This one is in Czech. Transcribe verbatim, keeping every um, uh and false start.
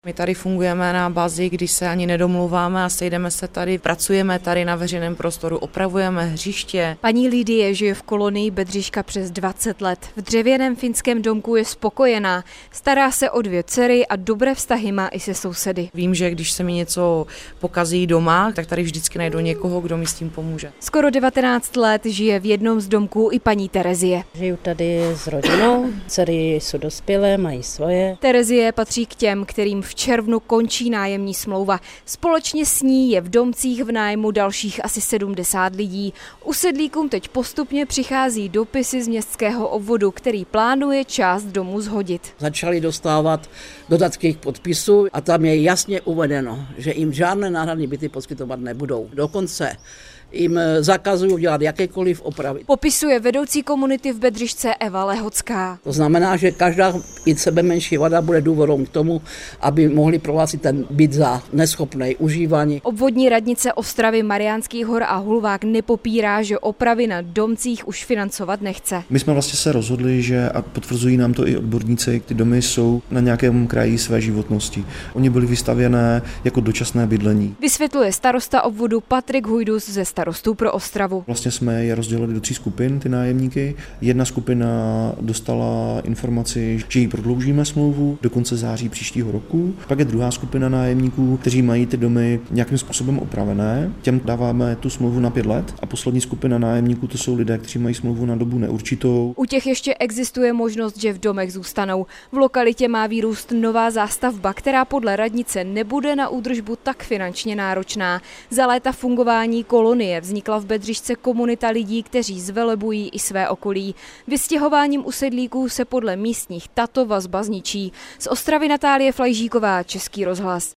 My tady fungujeme na bázi, když se ani nedomluváme a sejdeme se tady, pracujeme tady na veřejném prostoru, opravujeme hřiště. Paní Lidie žije v kolonii Bedřiška přes dvacet let. V dřevěném finském domku je spokojená. Stará se o dvě dcery a dobré vztahy má i se sousedy. Vím, že když se mi něco pokazí doma, tak tady vždycky najdu někoho, kdo mi s tím pomůže. Skoro devatenáct let žije v jednom z domků i paní Terezie. Žiju tady s rodinou, dcery jsou dospělé, mají svoje. Terezie patří k těm, kterým v červnu končí nájemní smlouva. Společně s ní je v domcích v nájmu dalších asi sedmdesát lidí. Usedlíkům teď postupně přichází dopisy z městského obvodu, který plánuje část domů shodit. Začali dostávat dodatky k podpisu a tam je jasně uvedeno, že jim žádné náhradní byty poskytovat nebudou. Dokonce jim zakazují dělat jakékoliv opravy. Popisuje vedoucí komunity v Bedřišce Eva Lehocká. To znamená, že každá i sebe menší vada bude důvodem k tomu, aby mohli prohlásit ten byt za neschopný užívání. Obvodní radnice Ostravy, Mariánských Hor a Hulvák nepopírá, že opravy na domcích už financovat nechce. My jsme vlastně se rozhodli, že, a potvrzují nám to i odborníci, ty domy jsou na nějakém kraji své životnosti. Oni byly vystavěné jako dočasné bydlení. Vysvětluje starosta obvodu Patrik Hujdus ze starostů pro Ostravu. Vlastně jsme je rozdělili do tří skupin, ty nájemníky. Jedna skupina dostala informaci, že jí prodloužíme smlouvu do konce září příštího roku. Pak je druhá skupina nájemníků, kteří mají ty domy nějakým způsobem opravené. Těm dáváme tu smlouvu na pět let. A poslední skupina nájemníků, to jsou lidé, kteří mají smlouvu na dobu neurčitou. U těch ještě existuje možnost, že v domech zůstanou. V lokalitě má vyrůst nová zástavba, která podle radnice nebude na údržbu tak finančně náročná. Za léta fungování kolonie vznikla v Bedřišce komunita lidí, kteří zvelebují i své okolí. Vystěhováním usedlíků se podle místních tato vazba zničí. Z Ostravy Natálie Flajžíková, Český rozhlas.